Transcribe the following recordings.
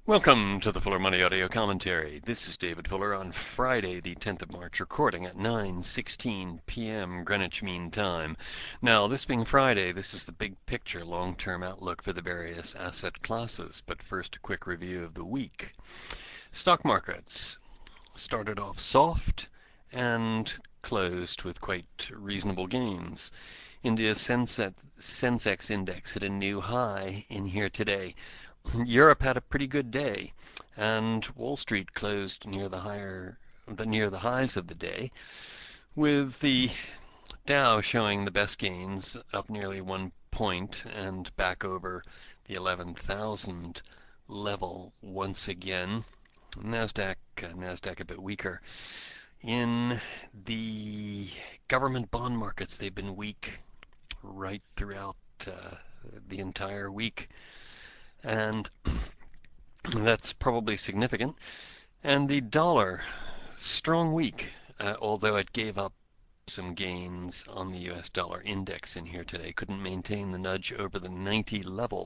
Welcome to the Fuller Money Audio Commentary. This is David Fuller on Friday, the 10th of March, recording at 9:16 p.m. Greenwich Mean Time. Now, this being Friday, this is the big picture long-term outlook for the various asset classes. But first, a quick review of the week. Stock markets started off soft and closed with quite reasonable gains. India's Sensex index hit a new high in here today. Europe had a pretty good day, and Wall Street closed near the highs of the day, with the Dow showing the best gains, up nearly 1 point and back over the 11,000 level once again. Nasdaq a bit weaker. In the government bond markets, they've been weak right throughout the entire week, and that's probably significant. And the dollar, strong week, although it gave up some gains on the US dollar index in here today, couldn't maintain the nudge over the 90 level.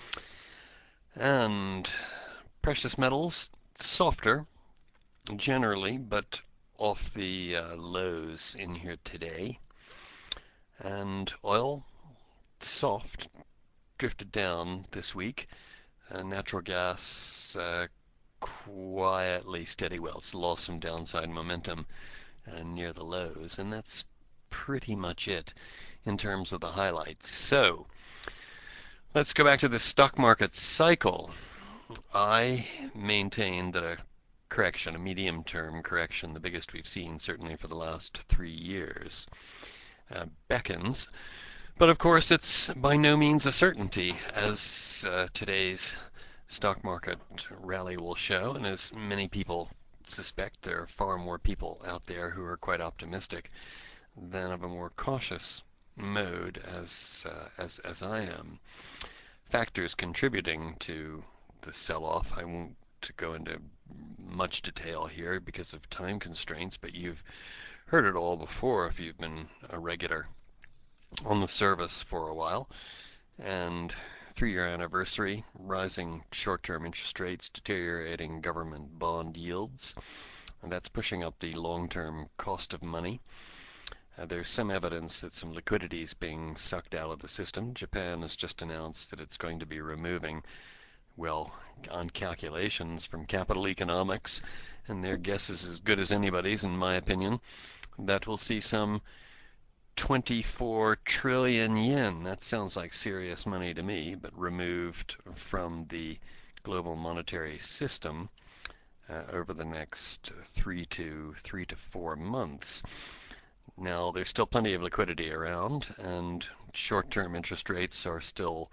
And precious metals, softer generally, but off the lows in here today. And oil, soft, drifted down this week. Natural gas quietly steady. Well, it's lost some downside momentum near the lows, and that's pretty much it in terms of the highlights. So let's go back to the stock market cycle. I maintain that a correction, a medium-term correction, the biggest we've seen certainly for the last 3 years, beckons. But of course, it's by no means a certainty, as today's stock market rally will show, and as many people suspect, there are far more people out there who are quite optimistic than of a more cautious mode, as I am. Factors contributing to the sell-off. I won't go into much detail here because of time constraints, but you've heard it all before if you've been a regular on the service for a while. And 3-year anniversary, rising short-term interest rates, deteriorating government bond yields, and that's pushing up the long-term cost of money. There's some evidence that some liquidity is being sucked out of the system. Japan has just announced that it's going to be removing, well, on calculations from Capital Economics, and their guess is as good as anybody's, in my opinion, that we'll see some 24 trillion yen. That sounds like serious money to me, but removed from the global monetary system over the next 3 to 4 months. Now, there's still plenty of liquidity around, and short-term interest rates are still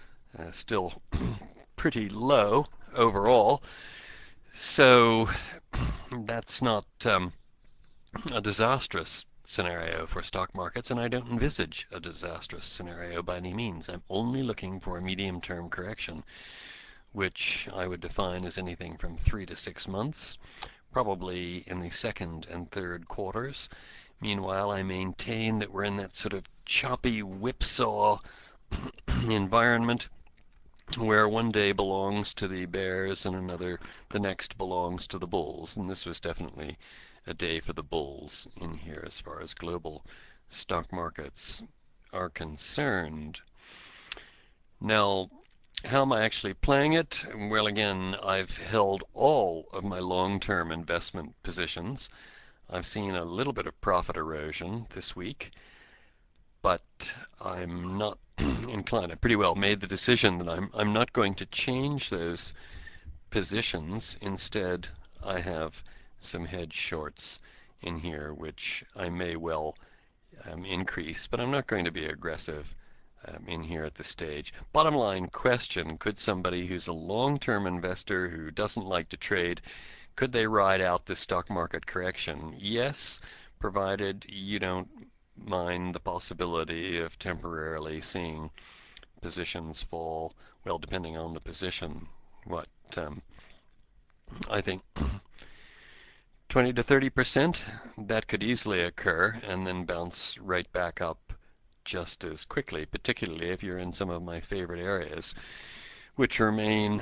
pretty low overall. So that's not a disastrous scenario for stock markets, and I don't envisage a disastrous scenario by any means. I'm only looking for a medium-term correction, which I would define as anything from 3 to 6 months, probably in the second and third quarters. Meanwhile, I maintain that we're in that sort of choppy whipsaw environment where one day belongs to the bears and the next belongs to the bulls. And this was definitely a day for the bulls in here as far as global stock markets are concerned. Now, how am I actually playing it? Well, again, I've held all of my long-term investment positions. I've seen a little bit of profit erosion this week, but I'm not inclined. I pretty well made the decision that I'm not going to change those positions. Instead, I have some hedge shorts in here, which I may well increase, but I'm not going to be aggressive in here at this stage. Bottom line question, could somebody who's a long-term investor who doesn't like to trade, could they ride out this stock market correction? Yes, provided you don't mind the possibility of temporarily seeing positions fall, well, depending on the position, I think 20 to 30%, that could easily occur and then bounce right back up just as quickly, particularly if you're in some of my favorite areas, which remain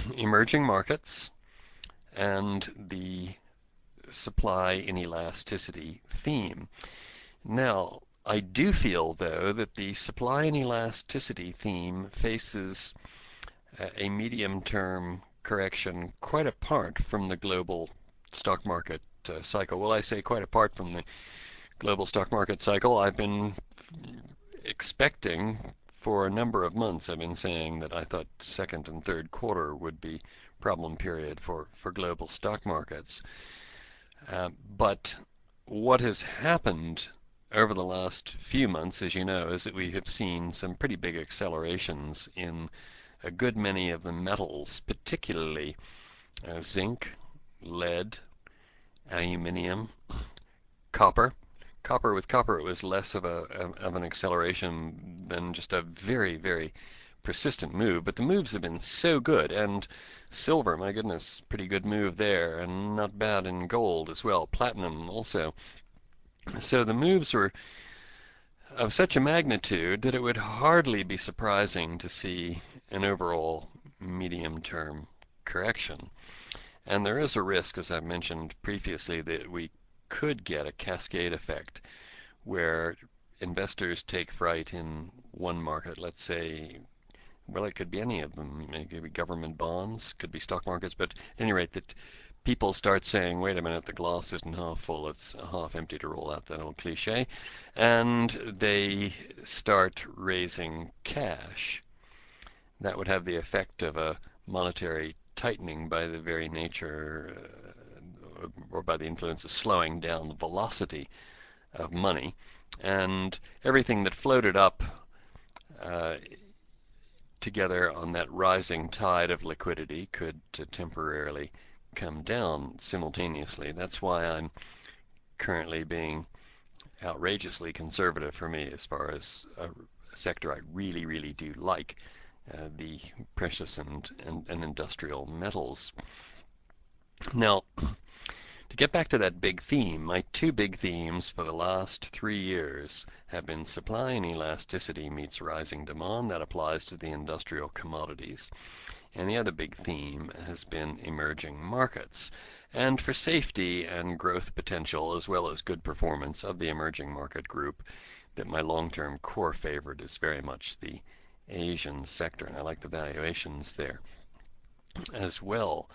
emerging markets and the supply inelasticity theme. Now, I do feel, though, that the supply inelasticity theme faces a medium-term correction quite apart from the global stock market cycle. Well, I say quite apart from the global stock market cycle. I've been expecting for a number of months. I've been saying that I thought second and third quarter would be problem period for global stock markets. But what has happened over the last few months, as you know, is that we have seen some pretty big accelerations in a good many of the metals, particularly zinc, lead, aluminium, copper. With copper, it was less of an acceleration than just a very, very persistent move, but the moves have been so good. And silver, my goodness, pretty good move there, and not bad in gold as well. Platinum also. So the moves were of such a magnitude that it would hardly be surprising to see an overall medium-term correction. And there is a risk, as I mentioned previously, that we could get a cascade effect where investors take fright in one market, let's say, well, it could be any of them. It could be government bonds, could be stock markets, but at any rate, that people start saying, wait a minute, the glass isn't half full, it's half empty, to roll out that old cliche, and they start raising cash. That would have the effect of a monetary tightening by the very nature or by the influence of slowing down the velocity of money, and everything that floated up together on that rising tide of liquidity could temporarily come down simultaneously. That's why I'm currently being outrageously conservative for me as far as a sector I really, really do like, the precious and industrial metals. Now, to get back to that big theme, my two big themes for the last 3 years have been supply and elasticity meets rising demand. That applies to the industrial commodities. And the other big theme has been emerging markets. And for safety and growth potential, as well as good performance of the emerging market group, that my long-term core favorite is very much the Asian sector, and I like the valuations there as well.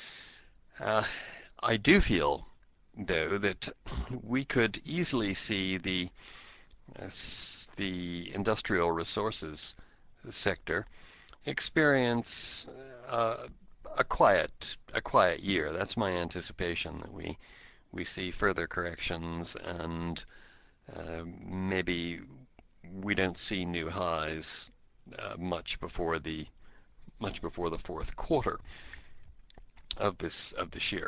I do feel, though, that we could easily see the industrial resources sector experience a quiet year. That's my anticipation, that we see further corrections, and maybe we don't see new highs much before the fourth quarter of this year.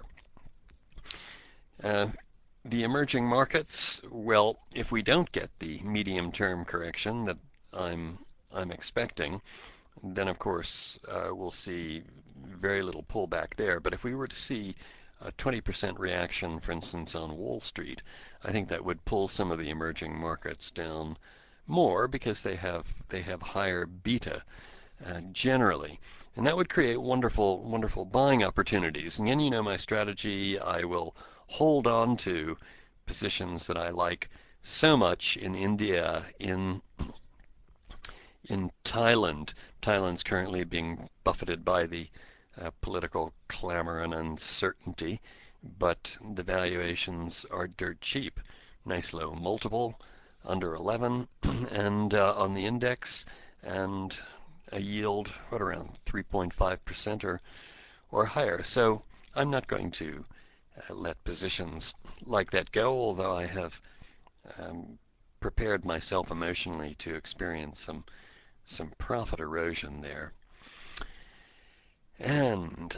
The emerging markets, well, if we don't get the medium-term correction that I'm expecting, then of course we'll see very little pullback there. But if we were to see a 20% reaction, for instance, on Wall Street, I think that would pull some of the emerging markets down more, because they have higher beta generally. And that would create wonderful buying opportunities. And again, you know my strategy. I will hold on to positions that I like so much in India, in Thailand. Thailand's currently being buffeted by the political clamor and uncertainty, but the valuations are dirt cheap. Nice low multiple, under 11, and on the index, and a yield around 3.5% or higher. So I'm not going to let positions like that go, although I have prepared myself emotionally to experience some profit erosion there. And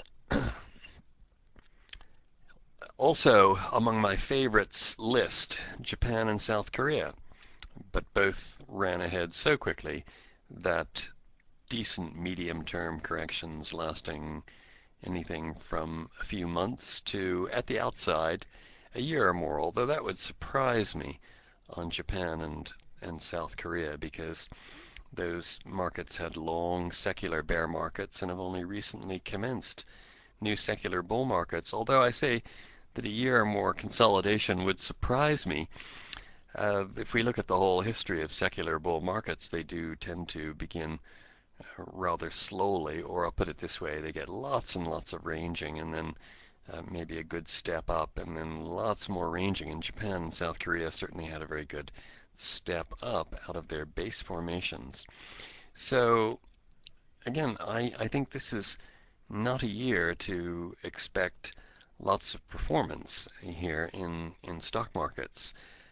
also among my favorites list, Japan and South Korea, but both ran ahead so quickly that decent medium-term corrections lasting anything from a few months to, at the outside, a year or more, although that would surprise me on Japan and South Korea, because Those markets had long secular bear markets and have only recently commenced new secular bull markets, although I say that a year or more consolidation would surprise me. If we look at the whole history of secular bull markets, they do tend to begin rather slowly, or I'll put it this way, they get lots and lots of ranging and then maybe a good step up and then lots more ranging. And Japan and South Korea certainly had a very good step up out of their base formations. So again, I think this is not a year to expect lots of performance here in stock markets.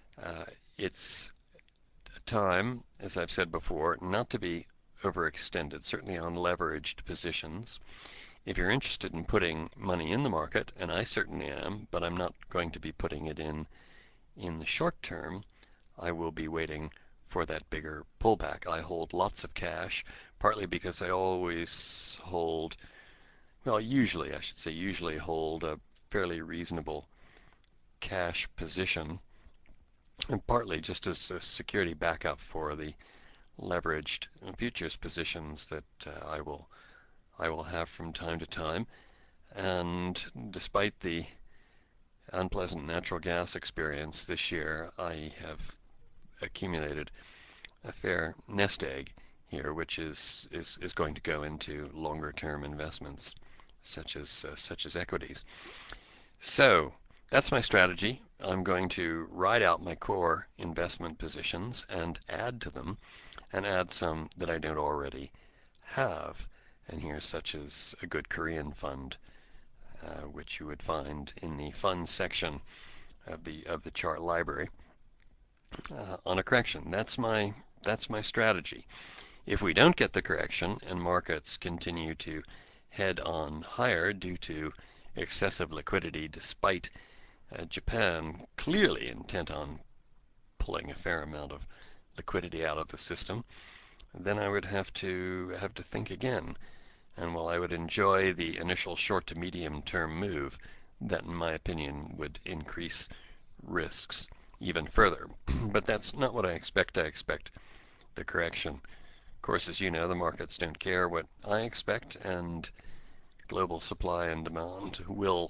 It's a time, as I've said before, not to be overextended, certainly on leveraged positions. If you're interested in putting money in the market, and I certainly am, but I'm not going to be putting it in the short term, I will be waiting for that bigger pullback. I hold lots of cash, partly because I always hold, well, usually, I should say, usually hold a fairly reasonable cash position, and partly just as a security backup for the leveraged futures positions that I will have from time to time. And despite the unpleasant natural gas experience this year, I have accumulated a fair nest egg here, which is going to go into longer term investments such as equities. So that's my strategy. I'm going to ride out my core investment positions and add to them, and add some that I don't already have. And here's such as a good Korean fund, which you would find in the funds section of the chart library. On a correction, that's my strategy. If we don't get the correction and markets continue to head on higher due to excessive liquidity, despite Japan clearly intent on pulling a fair amount of liquidity out of the system, then I would have to think again. And while I would enjoy the initial short to medium term move, that in my opinion would increase risks even further. But that's not what I expect. I expect the correction. Of course, as you know, the markets don't care what I expect, and global supply and demand will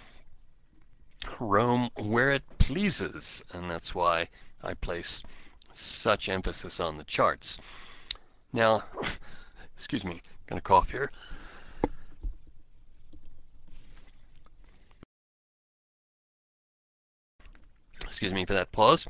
roam where it pleases, and that's why I place such emphasis on the charts. Now, excuse me, gonna cough here. Excuse me for that pause.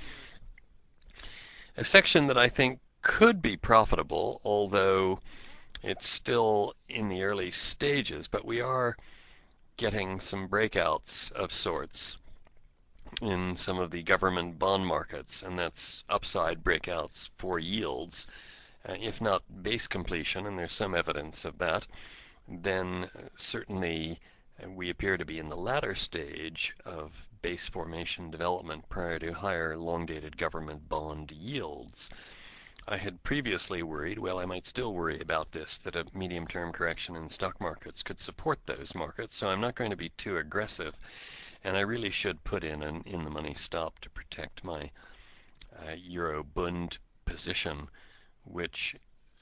A section that I think could be profitable, although it's still in the early stages, but we are getting some breakouts of sorts in some of the government bond markets, and that's upside breakouts for yields. If not base completion, and there's some evidence of that, then certainly we appear to be in the latter stage of base formation development prior to higher long-dated government bond yields. I had previously worried, well, I might still worry about this, that a medium-term correction in stock markets could support those markets, so I'm not going to be too aggressive, and I really should put in an in-the-money stop to protect my Euro Bund position, which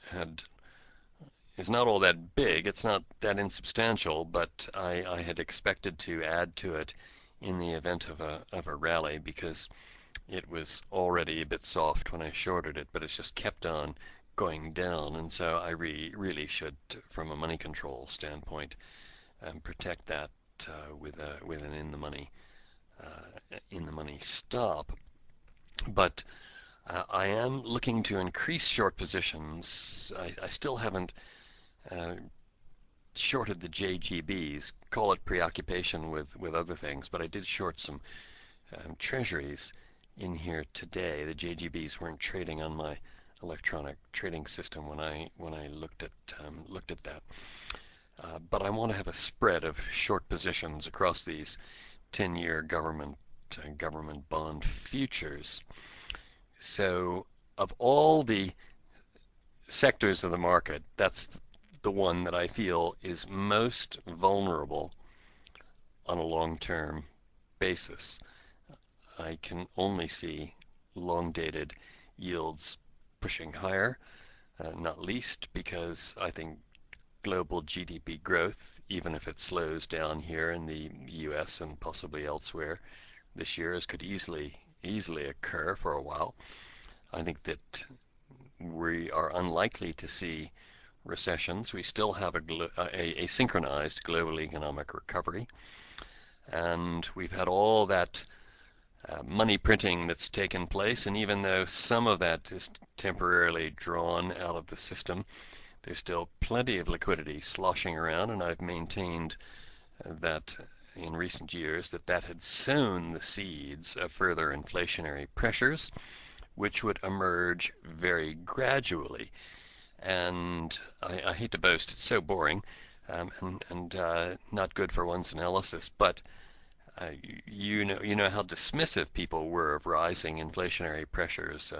is not all that big. It's not that insubstantial, but I had expected to add to it in the event of a rally, because it was already a bit soft when I shorted it, but it's just kept on going down, and so I really should, from a money control standpoint, protect that with an in the money stop. But I am looking to increase short positions. I still haven't shorted the JGBs. Call it preoccupation with other things, but I did short some treasuries in here today. The JGBs weren't trading on my electronic trading system when I looked at that. But I want to have a spread of short positions across these 10-year government bond futures. So of all the sectors of the market, that's the one that I feel is most vulnerable on a long-term basis. I can only see long-dated yields pushing higher. not least because I think global GDP growth, even if it slows down here in the US and possibly elsewhere this year, as could easily occur for a while. I think that we are unlikely to see recessions. We still have a synchronized global economic recovery, and we've had all that money printing that's taken place, and even though some of that is temporarily drawn out of the system, there's still plenty of liquidity sloshing around, and I've maintained that in recent years that had sown the seeds of further inflationary pressures, which would emerge very gradually. And I hate to boast, it's so boring and not good for one's analysis, but you know how dismissive people were of rising inflationary pressures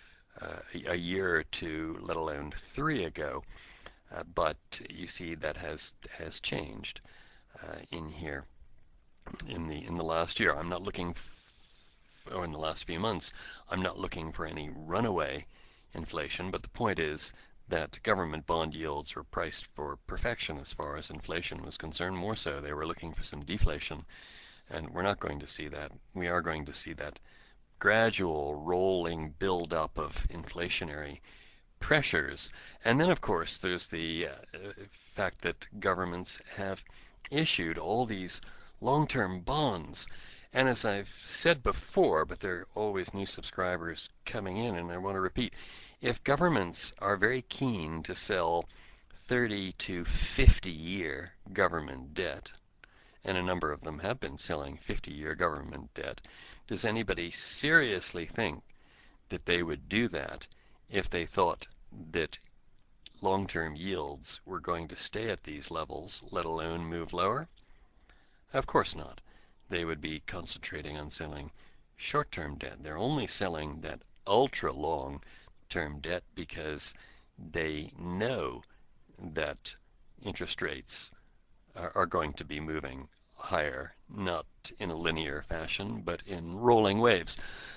a year or two, let alone 3 ago. But you see that has changed in here in the last year. I'm not looking, or in the last few months, I'm not looking for any runaway inflation. But the point is that government bond yields were priced for perfection as far as inflation was concerned. More so, they were looking for some deflation. And we're not going to see that. We are going to see that gradual rolling build-up of inflationary pressures. And then, of course, there's the fact that governments have issued all these long-term bonds. And as I've said before, but there are always new subscribers coming in, and I want to repeat, if governments are very keen to sell 30 to 50-year government debt, and a number of them have been selling 50-year government debt, does anybody seriously think that they would do that if they thought that long-term yields were going to stay at these levels, let alone move lower? Of course not. They would be concentrating on selling short-term debt. They're only selling that ultra-long-term debt because they know that interest rates are going to be moving higher, not in a linear fashion, but in rolling waves.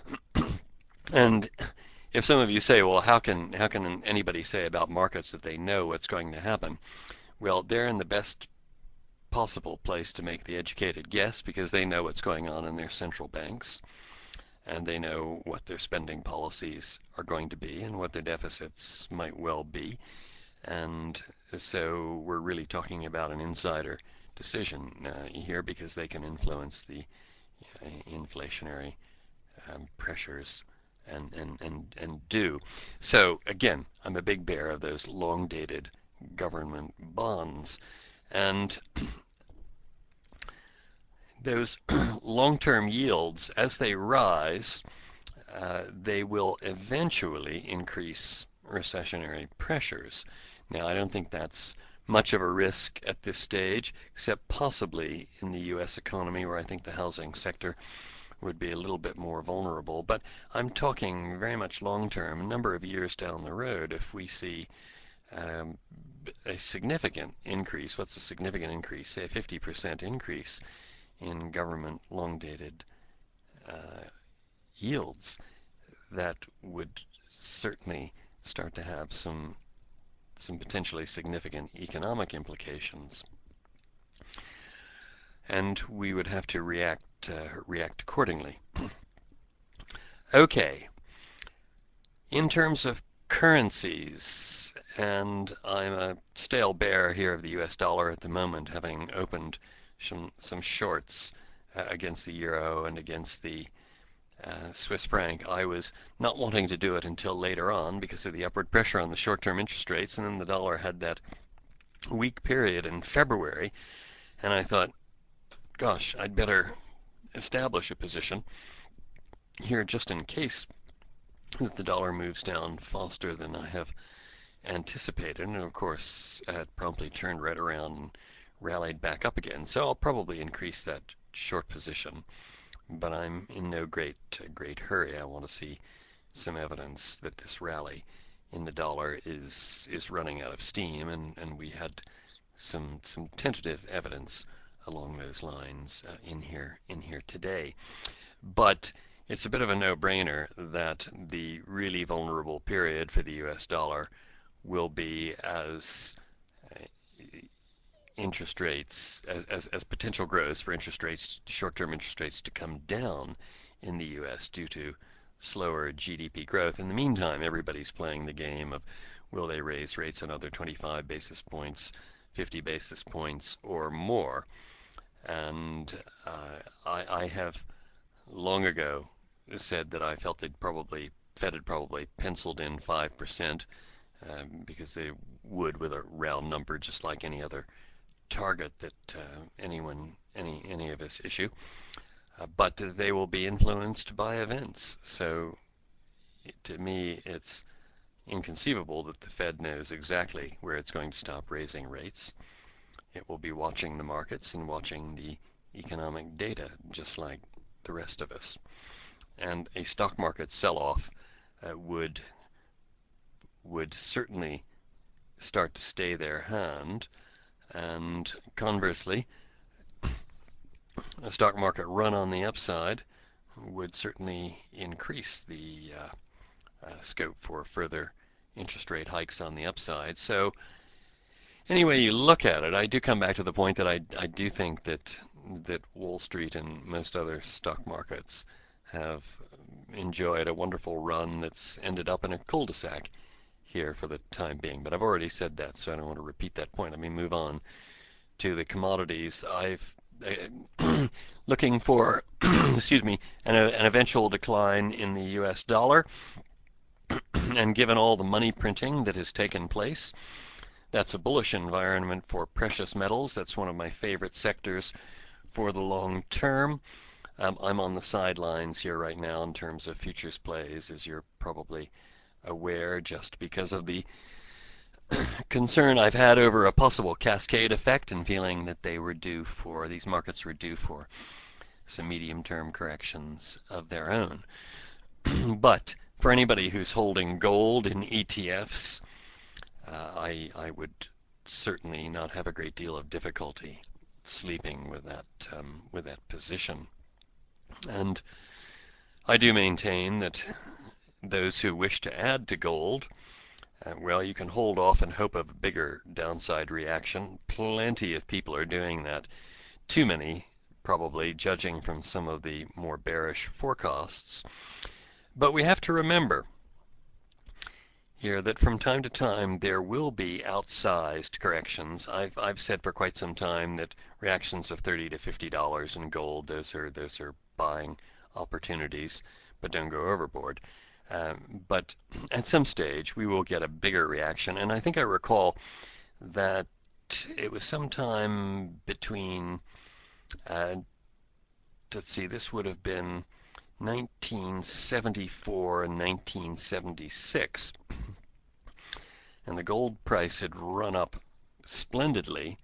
And if some of you say, well, how can anybody say about markets that they know what's going to happen? Well, they're in the best possible place to make the educated guess because they know what's going on in their central banks, and they know what their spending policies are going to be and what their deficits might well be. And so we're really talking about an insider decision here because they can influence the inflationary pressures and do. So again, I'm a big bear of those long-dated government bonds. And those long-term yields, as they rise, they will eventually increase recessionary pressures. Now, I don't think that's much of a risk at this stage, except possibly in the U.S. economy, where I think the housing sector would be a little bit more vulnerable. But I'm talking very much long-term, a number of years down the road, if we see a significant increase. What's a significant increase? Say a 50% increase in government long-dated yields. That would certainly start to have some potentially significant economic implications, and we would have to react accordingly. Okay, in terms of currencies, and I'm a stale bear here of the US dollar at the moment, having opened some shorts against the euro and against the Swiss franc. I was not wanting to do it until later on because of the upward pressure on the short-term interest rates, and then the dollar had that weak period in February, and I thought, gosh, I'd better establish a position here just in case that the dollar moves down faster than I have anticipated. And of course, it promptly turned right around and rallied back up again. So I'll probably increase that short position, but I'm in no great hurry. I want to see some evidence that this rally in the dollar is running out of steam, and we had some tentative evidence along those lines in here today. But it's a bit of a no-brainer that the really vulnerable period for the US dollar will be as interest rates, as potential grows for interest rates, short-term interest rates to come down in the U.S. due to slower GDP growth. In the meantime, everybody's playing the game of will they raise rates another 25 basis points, 50 basis points, or more. And I have long ago said that I felt Fed had probably penciled in 5%, because they would with a round number, just like any other target that any of us issue. But they will be influenced by events. So to me, it's inconceivable that the Fed knows exactly where it's going to stop raising rates. It will be watching the markets and watching the economic data, just like the rest of us. And a stock market sell-off would certainly start to stay their hand, and conversely, a stock market run on the upside would certainly increase the scope for further interest rate hikes on the upside. So any way you look at it, I do come back to the point that I do think that Wall Street and most other stock markets have enjoyed a wonderful run that's ended up in a cul-de-sac here for the time being. But I've already said that, so I don't want to repeat that point. Let me move on to the commodities. I've looking for excuse me, an eventual decline in the US dollar, and given all the money printing that has taken place, that's a bullish environment for precious metals. That's one of my favorite sectors for the long term. I'm on the sidelines here right now in terms of futures plays, as you're probably aware, just because of the concern I've had over a possible cascade effect, and feeling that these markets were due for some medium-term corrections of their own. But for anybody who's holding gold in ETFs, I would certainly not have a great deal of difficulty sleeping with that position. And I do maintain that those who wish to add to gold, well, you can hold off and hope of a bigger downside reaction. Plenty of people are doing that. Too many, probably, judging from some of the more bearish forecasts. But we have to remember here that from time to time there will be outsized corrections. I've said for quite some time that reactions of $30 to $50 in gold, those are buying opportunities, but don't go overboard. But at some stage we will get a bigger reaction, and I think I recall that it was sometime between, let's see, this would have been 1974 and 1976, and the gold price had run up splendidly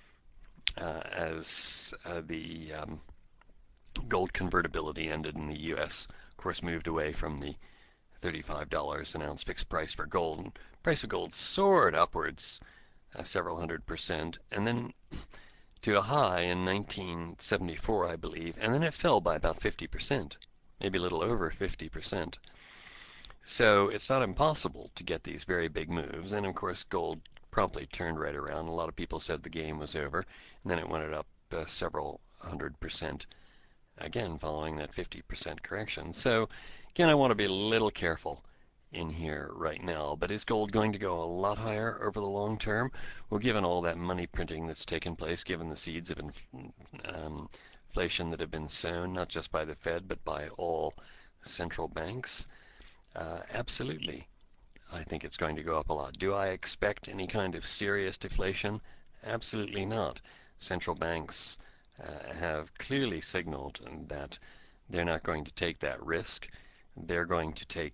as the gold convertibility ended in the U.S. Of course, moved away from the $35 an ounce fixed price for gold. And price of gold soared upwards several hundred%, and then to a high in 1974, I believe, and then it fell by about 50%, maybe a little over 50%. So it's not impossible to get these very big moves, and of course gold promptly turned right around. A lot of people said the game was over, and then it went up several hundred% again following that 50% correction. So again, I want to be a little careful in here right now. But is gold going to go a lot higher over the long term? Well, given all that money printing that's taken place, given the seeds of inflation that have been sown, not just by the Fed, but by all central banks, absolutely, I think it's going to go up a lot. Do I expect any kind of serious deflation? Absolutely not. Central banks have clearly signaled that they're not going to take that risk. They're going to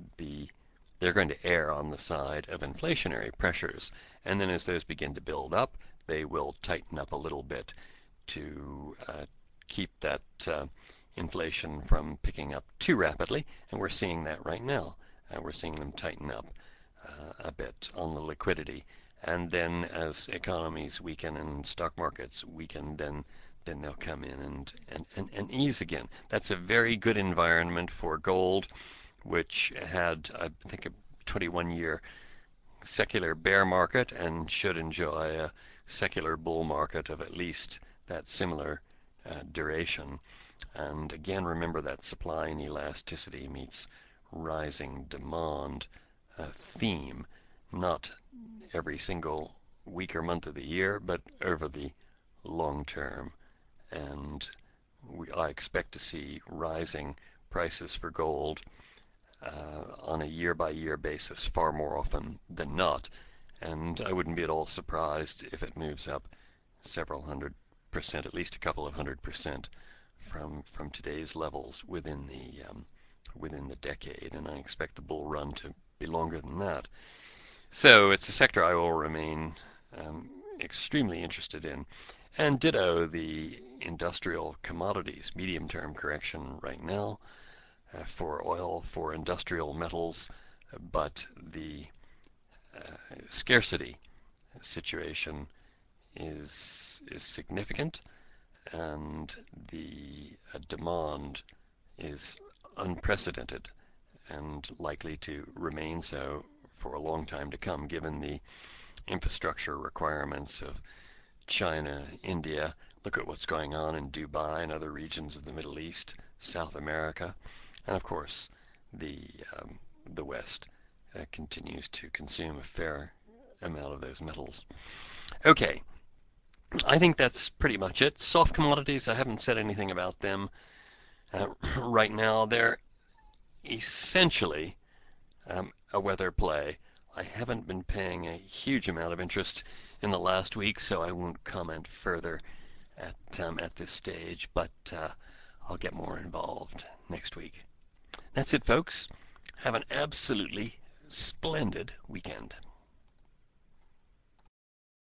err on the side of inflationary pressures, and then as those begin to build up, they will tighten up a little bit to keep that inflation from picking up too rapidly, and we're seeing that right now. We're seeing them tighten up a bit on the liquidity, and then as economies weaken and stock markets weaken, then they'll come in and ease again. That's a very good environment for gold, which had, I think, a 21-year secular bear market and should enjoy a secular bull market of at least that similar duration. And again, remember that supply and elasticity meets rising demand theme, not every single week or month of the year, but over the long term. And I expect to see rising prices for gold on a year-by-year basis far more often than not. And I wouldn't be at all surprised if it moves up several 100%, at least a couple of 100% from today's levels within the decade. And I expect the bull run to be longer than that. So it's a sector I will remain extremely interested in. And ditto the industrial commodities, medium-term correction right now for oil, for industrial metals, but the scarcity situation is significant, and the demand is unprecedented and likely to remain so for a long time to come, given the infrastructure requirements of China, India. Look at what's going on in Dubai and other regions of the Middle East, South America, and of course the West continues to consume a fair amount of those metals. Okay, I think that's pretty much it. Soft commodities, I haven't said anything about them right now. They're essentially a weather play. I haven't been paying a huge amount of interest in the last week, so I won't comment further at this stage, but I'll get more involved next week. That's it, folks. Have an absolutely splendid weekend.